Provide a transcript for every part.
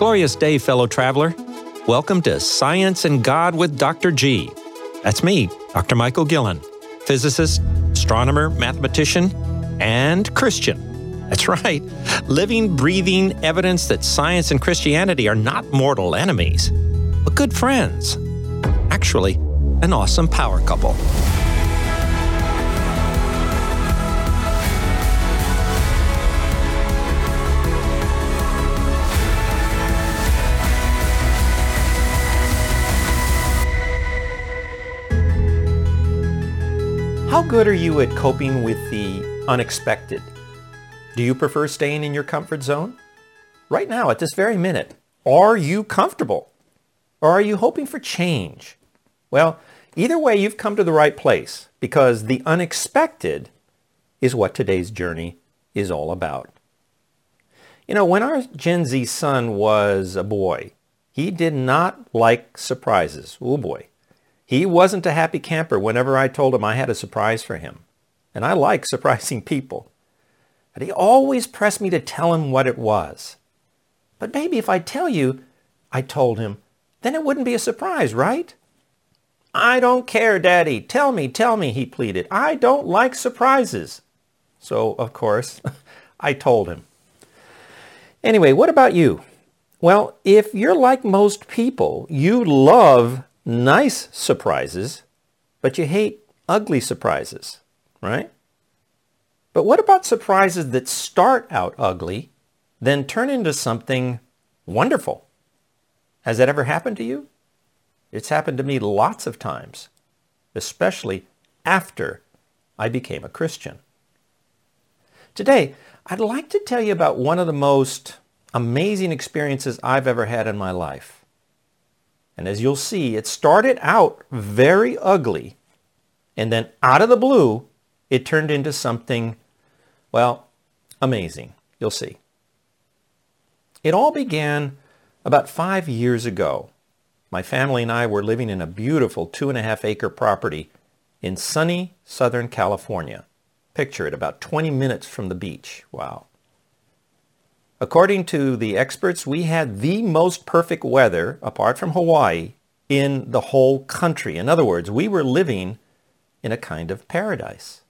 Glorious day, fellow traveler. Welcome to Science and God with Dr. G. That's me, Dr. Michael Gillen, physicist, astronomer, mathematician, and Christian. That's right, living, breathing evidence that science and Christianity are not mortal enemies, but good friends. Actually, an awesome power couple. How good are you at coping with the unexpected? Do you prefer staying in your comfort zone? Right now, at this very minute, are you comfortable? Or are you hoping for change? Well, either way, you've come to the right place, because the unexpected is what today's journey is all about. You know, when our Gen Z son was a boy, he did not like surprises. Oh boy. He wasn't a happy camper whenever I told him I had a surprise for him. And I like surprising people. But he always pressed me to tell him what it was. But maybe if I tell you I told him, then it wouldn't be a surprise, right? I don't care, Daddy. Tell me, he pleaded. I don't like surprises. So, of course, I told him. Anyway, what about you? Well, if you're like most people, you love nice surprises, but you hate ugly surprises, right? But what about surprises that start out ugly, then turn into something wonderful? Has that ever happened to you? It's happened to me lots of times, especially after I became a Christian. Today, I'd like to tell you about one of the most amazing experiences I've ever had in my life. And as you'll see, it started out very ugly, and then out of the blue, it turned into something, well, amazing. You'll see. It all began about 5 years ago. My family and I were living in a beautiful 2.5-acre property in sunny Southern California. Picture it, about 20 minutes from the beach. Wow. According to the experts, we had the most perfect weather, apart from Hawaii, in the whole country. In other words, we were living in a kind of paradise.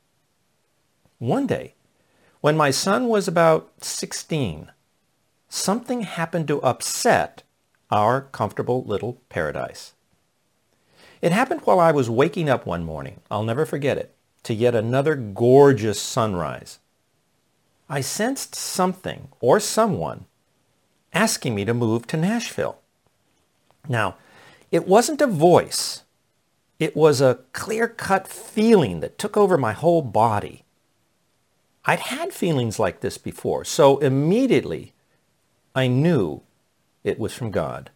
One day, when my son was about 16, something happened to upset our comfortable little paradise. It happened while I was waking up one morning, I'll never forget it, to yet another gorgeous sunrise. I sensed something or someone asking me to move to Nashville. Now, it wasn't a voice. It was a clear-cut feeling that took over my whole body. I'd had feelings like this before, so immediately I knew it was from God.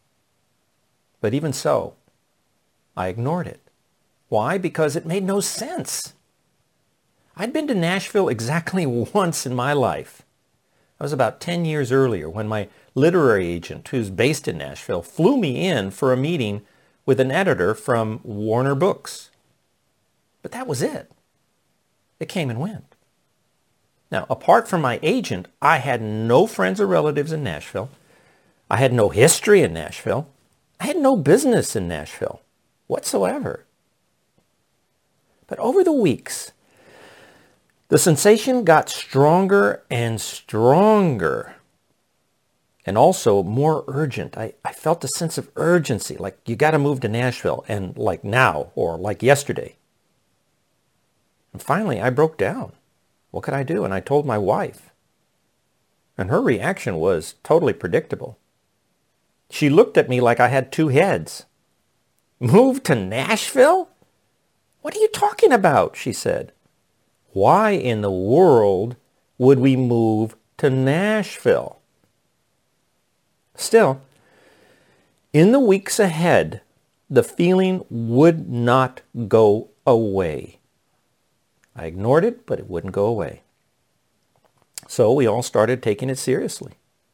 But even so, I ignored it. Why? Because it made no sense. I'd been to Nashville exactly once in my life. That was about 10 years earlier when my literary agent, who's based in Nashville, flew me in for a meeting with an editor from Warner Books. But that was it. It came and went. Now, apart from my agent, I had no friends or relatives in Nashville. I had no history in Nashville. I had no business in Nashville whatsoever. But over the weeks, the sensation got stronger and stronger, and also more urgent. I felt a sense of urgency, like you got to move to Nashville, and like now, or like yesterday. And finally, I broke down. What could I do? And I told my wife. And her reaction was totally predictable. She looked at me like I had two heads. Move to Nashville? What are you talking about? She said. Why in the world would we move to Nashville? Still, in the weeks ahead, the feeling would not go away. I ignored it, but it wouldn't go away. So we all started taking it seriously.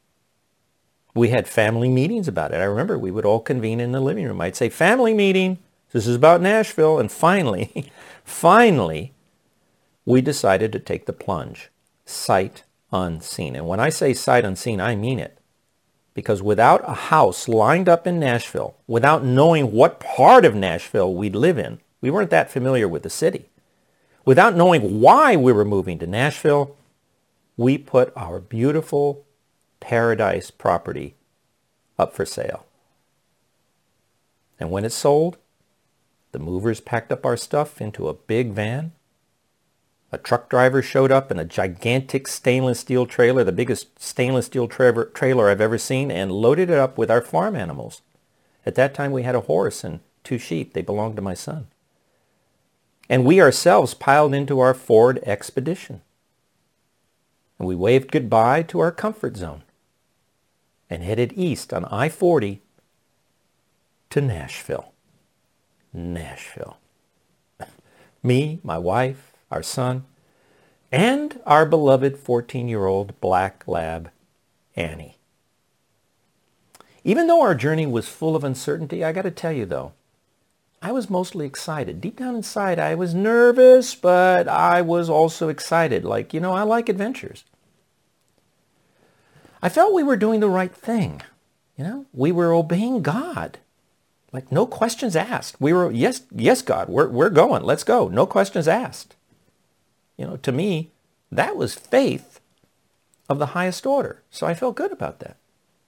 We had family meetings about it. I remember we would all convene in the living room. I'd say, family meeting, this is about Nashville. And finally, we decided to take the plunge, sight unseen. And when I say sight unseen, I mean it. Because without a house lined up in Nashville, without knowing what part of Nashville we'd live in, we weren't that familiar with the city. Without knowing why we were moving to Nashville, we put our beautiful paradise property up for sale. And when it sold, the movers packed up our stuff into a big van. A truck driver showed up in a gigantic stainless steel trailer, the biggest stainless steel trailer I've ever seen, and loaded it up with our farm animals. At that time, we had a horse and 2 sheep. They belonged to my son. And we ourselves piled into our Ford Expedition. And we waved goodbye to our comfort zone and headed east on I-40 to Nashville. Nashville. Me, my wife, our son, and our beloved 14-year-old black lab, Annie. Even though our journey was full of uncertainty, I got to tell you though, I was mostly excited. Deep down inside, I was nervous, but I was also excited. Like, I like adventures. I felt we were doing the right thing. We were obeying God. Like, no questions asked. We were, yes, God, we're going. Let's go. No questions asked. To me, that was faith of the highest order. So I felt good about that.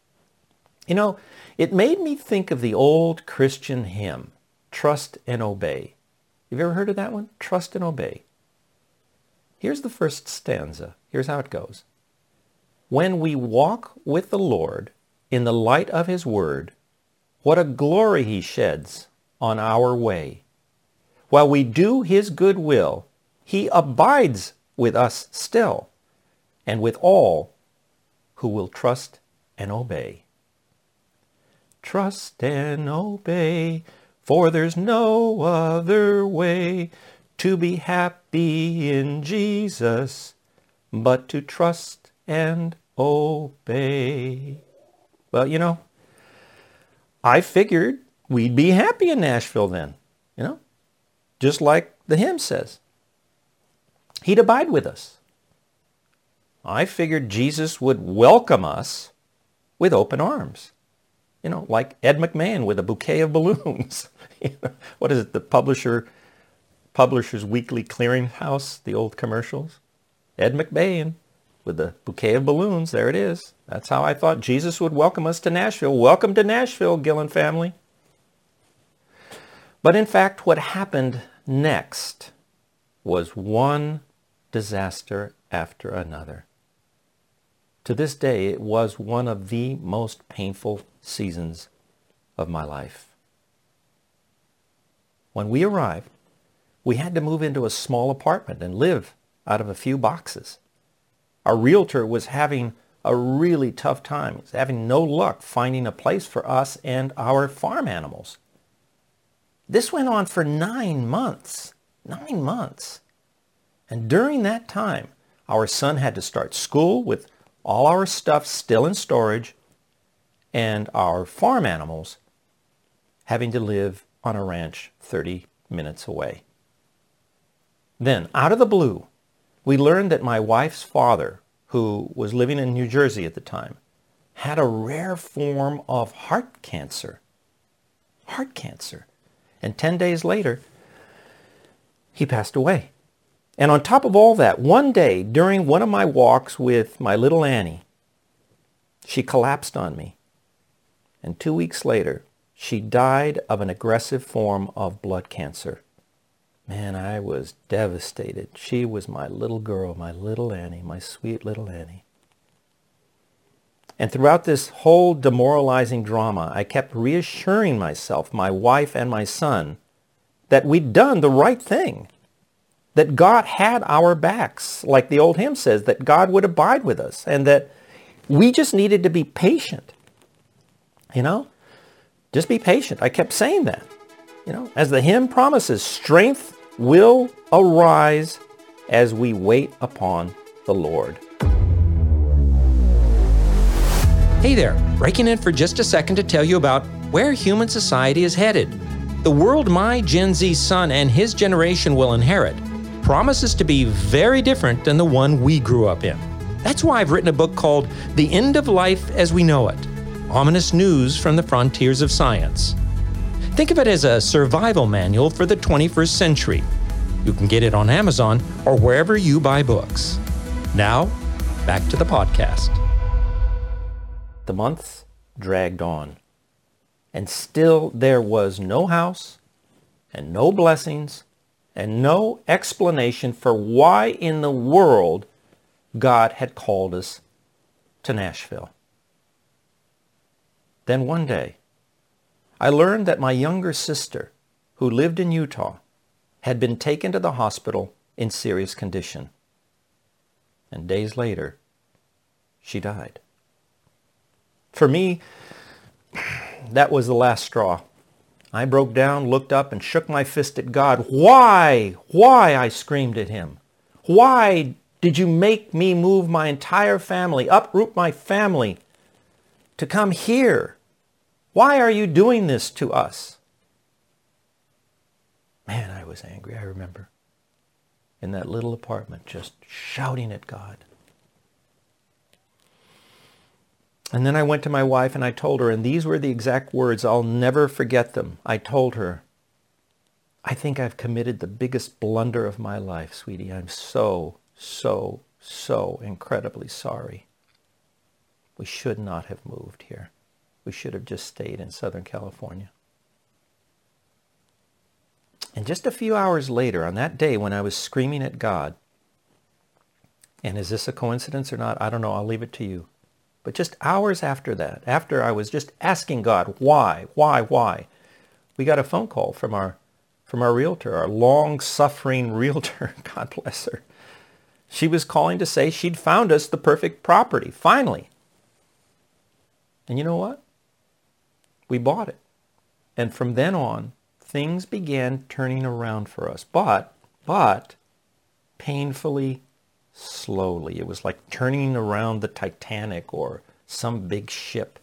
It made me think of the old Christian hymn, Trust and Obey. You've ever heard of that one? Trust and Obey. Here's the first stanza. Here's how it goes. When we walk with the Lord in the light of his word, what a glory he sheds on our way. While we do his good will, he abides with us still, and with all who will trust and obey. Trust and obey, for there's no other way to be happy in Jesus, but to trust and obey. Well, I figured we'd be happy in Nashville then, just like the hymn says. He'd abide with us. I figured Jesus would welcome us with open arms. Like Ed McMahon with a bouquet of balloons. What is it, the Publishers Weekly Clearinghouse, the old commercials? Ed McMahon with a bouquet of balloons, there it is. That's how I thought Jesus would welcome us to Nashville. Welcome to Nashville, Gillen family. But in fact, what happened next was one disaster after another. To this day, it was one of the most painful seasons of my life. When we arrived, we had to move into a small apartment and live out of a few boxes. Our realtor was having a really tough time. He was having no luck finding a place for us and our farm animals. This went on for 9 months. 9 months. And during that time, our son had to start school with all our stuff still in storage and our farm animals having to live on a ranch 30 minutes away. Then, out of the blue, we learned that my wife's father, who was living in New Jersey at the time, had a rare form of heart cancer. Heart cancer. And 10 days later, he passed away. And on top of all that, one day during one of my walks with my little Annie, she collapsed on me. And 2 weeks later, she died of an aggressive form of blood cancer. Man, I was devastated. She was my little girl, my little Annie, my sweet little Annie. And throughout this whole demoralizing drama, I kept reassuring myself, my wife and my son, that we'd done the right thing. That God had our backs, like the old hymn says, that God would abide with us, and that we just needed to be patient. Just be patient. I kept saying that. As the hymn promises, strength will arise as we wait upon the Lord. Hey there, breaking in for just a second to tell you about where human society is headed. The world my Gen Z son and his generation will inherit promises to be very different than the one we grew up in. That's why I've written a book called The End of Life as We Know It. ominous news from the frontiers of science. Think of it as a survival manual for the 21st century. You can get it on Amazon or wherever you buy books. Now, back to the podcast. The months dragged on, and still there was no house and no blessings and no explanation for why in the world God had called us to Nashville. Then one day, I learned that my younger sister, who lived in Utah, had been taken to the hospital in serious condition. And days later, she died. For me, that was the last straw. I broke down, looked up, and shook my fist at God. Why? Why? I screamed at him. Why did you make me move my entire family, uproot my family, to come here? Why are you doing this to us? Man, I was angry, I remember. In that little apartment, just shouting at God. And then I went to my wife and I told her, and these were the exact words, I'll never forget them. I told her, I think I've committed the biggest blunder of my life, sweetie. I'm so incredibly sorry. We should not have moved here. We should have just stayed in Southern California. And just a few hours later, on that day when I was screaming at God, and is this a coincidence or not? I don't know. I'll leave it to you. But just hours after that, after I was just asking God, why, we got a phone call from our realtor, our long-suffering realtor. God bless her. She was calling to say she'd found us the perfect property, finally. And you know what? We bought it. And from then on, things began turning around for us. But painfully slowly. It was like turning around the Titanic or some big ship.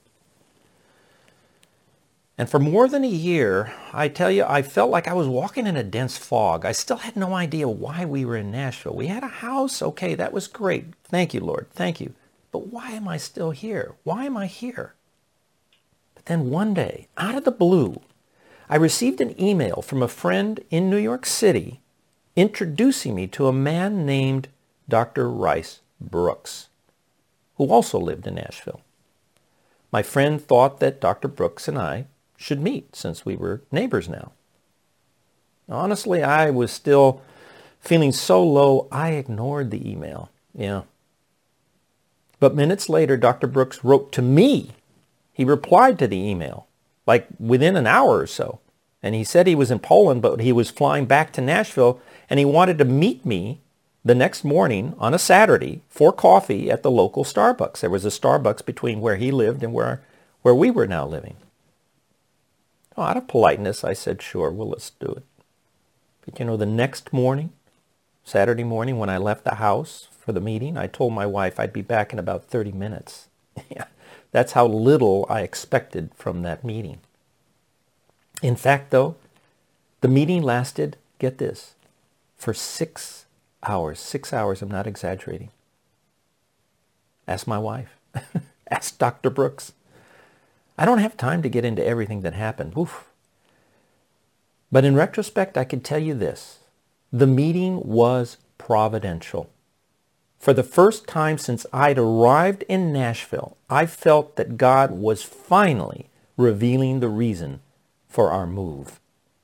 And for more than a year, I tell you, I felt like I was walking in a dense fog. I still had no idea why we were in Nashville. We had a house. Okay, that was great. Thank you, Lord. Thank you. But why am I still here? Why am I here? But then one day, out of the blue, I received an email from a friend in New York City introducing me to a man named Dr. Rice Broocks, who also lived in Nashville. My friend thought that Dr. Broocks and I should meet since we were neighbors now. Honestly, I was still feeling so low, I ignored the email. Yeah. But minutes later, Dr. Broocks wrote to me. He replied to the email, like within an hour or so. And he said he was in Poland, but he was flying back to Nashville, and he wanted to meet me the next morning on a Saturday for coffee at the local Starbucks. There was a Starbucks between where he lived and where we were now living. Oh, out of politeness, I said, sure, well, let's do it. But you know, the next morning, Saturday morning, when I left the house for the meeting, I told my wife I'd be back in about 30 minutes. That's how little I expected from that meeting. In fact, though, the meeting lasted, get this, for 6 hours. 6 hours, I'm not exaggerating. Ask my wife. Ask Dr. Broocks. I don't have time to get into everything that happened. Oof. But in retrospect, I can tell you this. The meeting was providential. For the first time since I'd arrived in Nashville, I felt that God was finally revealing the reason for our move.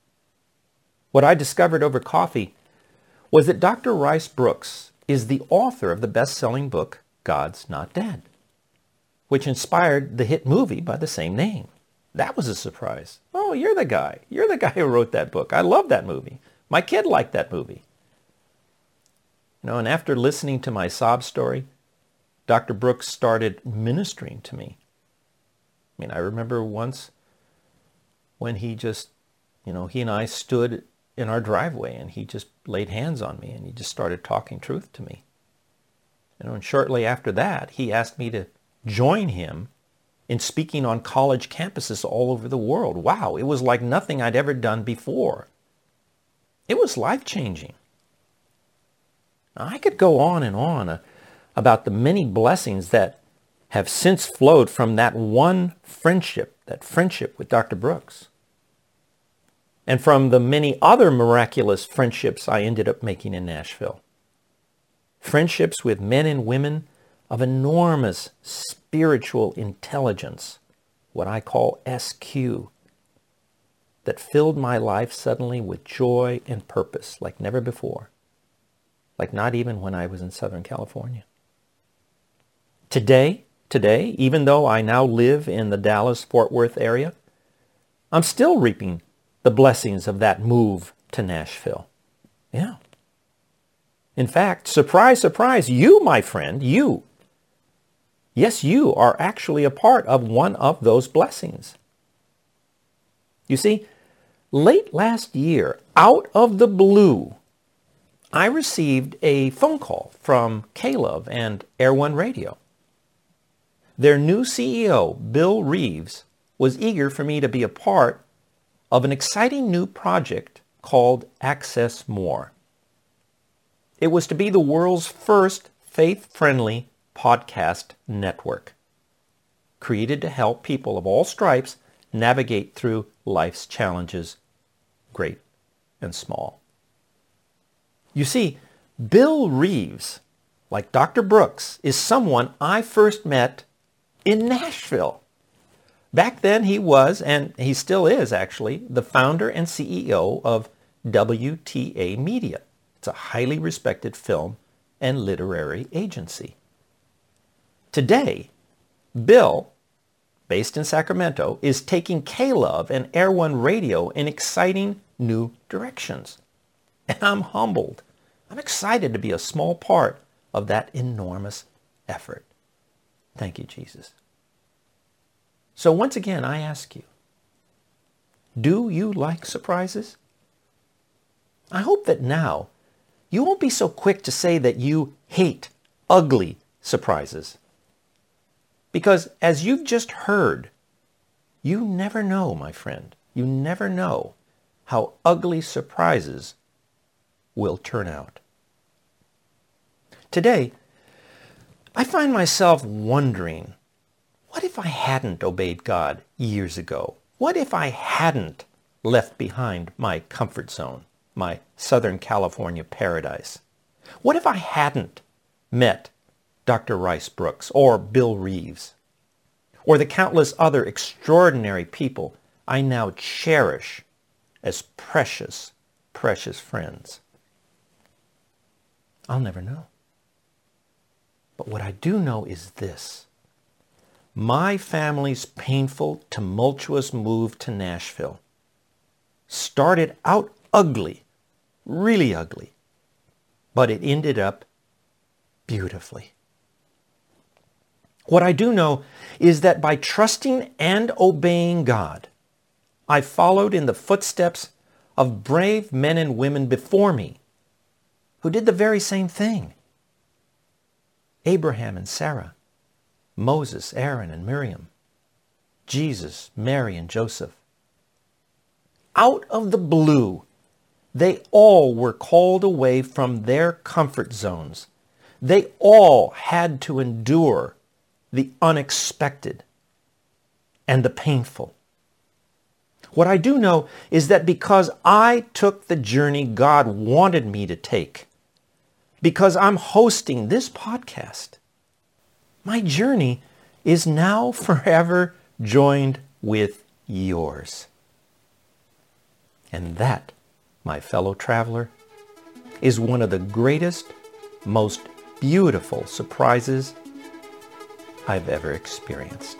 What I discovered over coffee was that Dr. Rice Broocks is the author of the best-selling book, God's Not Dead, which inspired the hit movie by the same name. That was a surprise. Oh, you're the guy. You're the guy who wrote that book. I love that movie. My kid liked that movie. You know, and after listening to my sob story, Dr. Broocks started ministering to me. I mean, I remember once when he just, you know, he and I stood in our driveway and he just laid hands on me and he just started talking truth to me. You know, and shortly after that, he asked me to join him in speaking on college campuses all over the world. Wow, it was like nothing I'd ever done before. It was life-changing. I could go on and on about the many blessings that have since flowed from that one friendship, that friendship with Dr. Brooks, and from the many other miraculous friendships I ended up making in Nashville. Friendships with men and women of enormous spiritual intelligence, what I call SQ, that filled my life suddenly with joy and purpose like never before, like not even when I was in Southern California. Today, even though I now live in the Dallas-Fort Worth area, I'm still reaping the blessings of that move to Nashville. Yeah. In fact, surprise, surprise, you, my friend, you. Yes, you are actually a part of one of those blessings. You see, late last year, out of the blue, I received a phone call from K-Love and Air One Radio. Their new CEO, Bill Reeves, was eager for me to be a part of an exciting new project called Access More. It was to be the world's first faith-friendly podcast network, created to help people of all stripes navigate through life's challenges, great and small. You see, Bill Reeves, like Dr. Brooks, is someone I first met in Nashville. Back then he was, and he still is actually, the founder and CEO of WTA Media. It's a highly respected film and literary agency. Today, Bill, based in Sacramento, is taking K-Love and Air One Radio in exciting new directions. And I'm humbled. I'm excited to be a small part of that enormous effort. Thank you, Jesus. So once again, I ask you, do you like surprises? I hope that now you won't be so quick to say that you hate ugly surprises. Because as you've just heard, you never know, my friend. You never know how ugly surprises will turn out. Today, I find myself wondering, what if I hadn't obeyed God years ago? What if I hadn't left behind my comfort zone, my Southern California paradise? What if I hadn't met Dr. Rice Broocks or Bill Reeves or the countless other extraordinary people I now cherish as precious, precious friends? I'll never know. But what I do know is this. My family's painful, tumultuous move to Nashville started out ugly, really ugly, but it ended up beautifully. What I do know is that by trusting and obeying God, I followed in the footsteps of brave men and women before me who did the very same thing. Abraham and Sarah, Moses, Aaron, and Miriam, Jesus, Mary, and Joseph. Out of the blue, they all were called away from their comfort zones. They all had to endure the unexpected and the painful. What I do know is that because I took the journey God wanted me to take, because I'm hosting this podcast, my journey is now forever joined with yours. And that, my fellow traveler, is one of the greatest, most beautiful surprises I've ever experienced.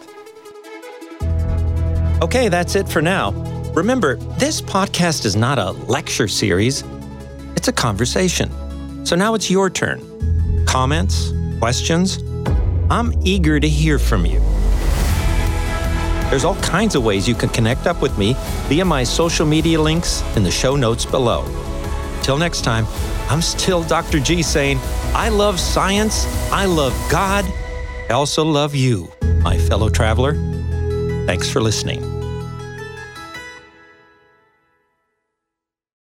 Okay, that's it for now. Remember, this podcast is not a lecture series. It's a conversation. So now it's your turn. Comments? Questions? I'm eager to hear from you. There's all kinds of ways you can connect up with me via my social media links in the show notes below. Till next time, I'm still Dr. G saying, I love science, I love God, I also love you, my fellow traveler. Thanks for listening.